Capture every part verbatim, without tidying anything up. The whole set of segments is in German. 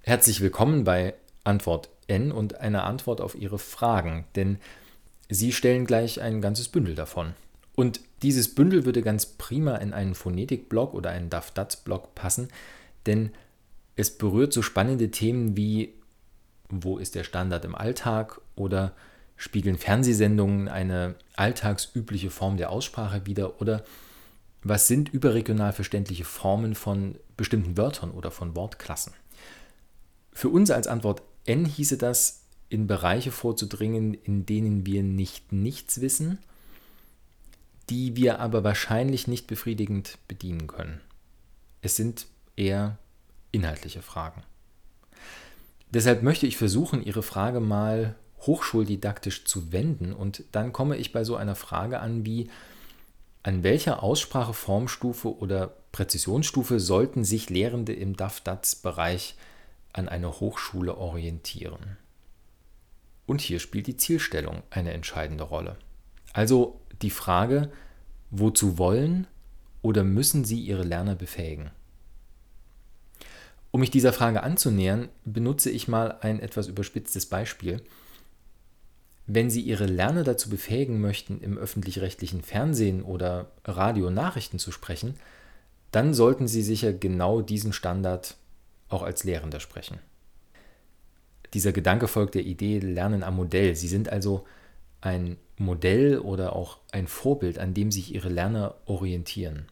Herzlich willkommen bei Antwort N und einer Antwort auf Ihre Fragen, denn Sie stellen gleich ein ganzes Bündel davon. Und dieses Bündel würde ganz prima in einen Phonetik-Blog oder einen D A F D A Z-Blog passen, denn es berührt so spannende Themen wie: Wo ist der Standard im Alltag? Oder spiegeln Fernsehsendungen eine alltagsübliche Form der Aussprache wider? Oder was sind überregional verständliche Formen von bestimmten Wörtern oder von Wortklassen? Für uns als Antwort N hieße das, in Bereiche vorzudringen, in denen wir nicht nichts wissen, die wir aber wahrscheinlich nicht befriedigend bedienen können. Es sind eher inhaltliche Fragen. Deshalb möchte ich versuchen, Ihre Frage mal hochschuldidaktisch zu wenden, und dann komme ich bei so einer Frage an wie: An welcher Ausspracheformstufe oder Präzisionsstufe sollten sich Lehrende im D A F D A Z-Bereich an eine Hochschule orientieren? Und hier spielt die Zielstellung eine entscheidende Rolle. Also die Frage: Wozu wollen oder müssen Sie Ihre Lerner befähigen? Um mich dieser Frage anzunähern, benutze ich mal ein etwas überspitztes Beispiel. Wenn Sie Ihre Lerner dazu befähigen möchten, im öffentlich-rechtlichen Fernsehen oder Radio Nachrichten zu sprechen, dann sollten Sie sicher genau diesen Standard auch als Lehrender sprechen. Dieser Gedanke folgt der Idee Lernen am Modell. Sie sind also ein Modell oder auch ein Vorbild, an dem sich Ihre Lerner orientieren.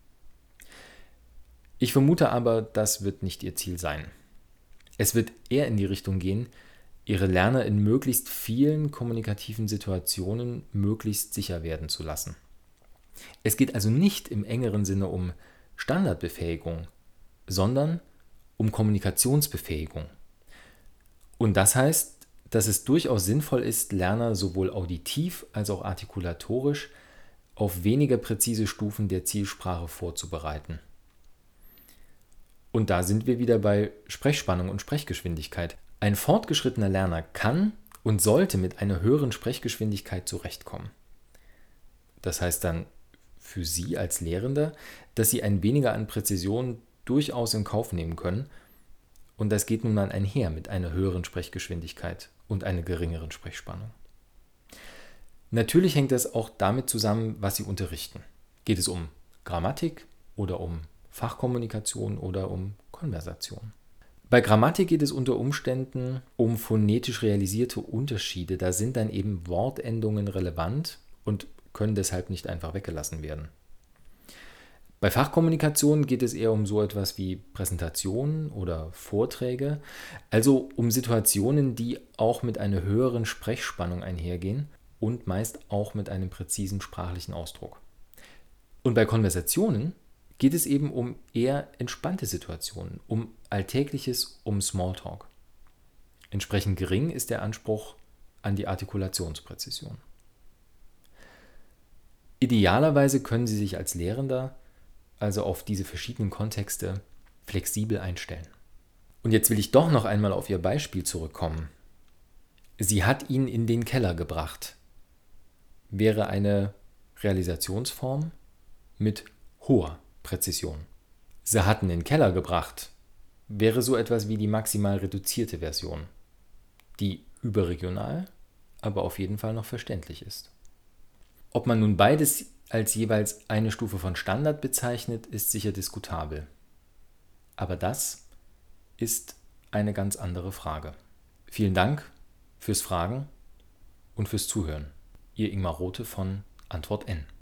Ich vermute aber, das wird nicht Ihr Ziel sein. Es wird eher in die Richtung gehen, Ihre Lerner in möglichst vielen kommunikativen Situationen möglichst sicher werden zu lassen. Es geht also nicht im engeren Sinne um Standardbefähigung, sondern um Kommunikationsbefähigung. Und das heißt, dass es durchaus sinnvoll ist, Lerner sowohl auditiv als auch artikulatorisch auf weniger präzise Stufen der Zielsprache vorzubereiten. Und da sind wir wieder bei Sprechspannung und Sprechgeschwindigkeit. Ein fortgeschrittener Lerner kann und sollte mit einer höheren Sprechgeschwindigkeit zurechtkommen. Das heißt dann für Sie als Lehrender, dass Sie ein weniger an Präzision durchaus in Kauf nehmen können. Und das geht nun mal einher mit einer höheren Sprechgeschwindigkeit und einer geringeren Sprechspannung. Natürlich hängt das auch damit zusammen, was Sie unterrichten. Geht es um Grammatik oder um Fachkommunikation oder um Konversation? Bei Grammatik geht es unter Umständen um phonetisch realisierte Unterschiede. Da sind dann eben Wortendungen relevant und können deshalb nicht einfach weggelassen werden. Bei Fachkommunikation geht es eher um so etwas wie Präsentationen oder Vorträge, also um Situationen, die auch mit einer höheren Sprechspannung einhergehen und meist auch mit einem präzisen sprachlichen Ausdruck. Und bei Konversationen geht es eben um eher entspannte Situationen, um Alltägliches, um Smalltalk. Entsprechend gering ist der Anspruch an die Artikulationspräzision. Idealerweise können Sie sich als Lehrender also auf diese verschiedenen Kontexte flexibel einstellen. Und jetzt will ich doch noch einmal auf Ihr Beispiel zurückkommen. Sie hat ihn in den Keller gebracht. Wäre eine Realisationsform mit hoher Präzision. Sie hatten in den Keller gebracht wäre so etwas wie die maximal reduzierte Version, die überregional, aber auf jeden Fall noch verständlich ist. Ob man nun beides als jeweils eine Stufe von Standard bezeichnet, ist sicher diskutabel. Aber das ist eine ganz andere Frage. Vielen Dank fürs Fragen und fürs Zuhören. Ihr Ingmar Rothe von Antwort N.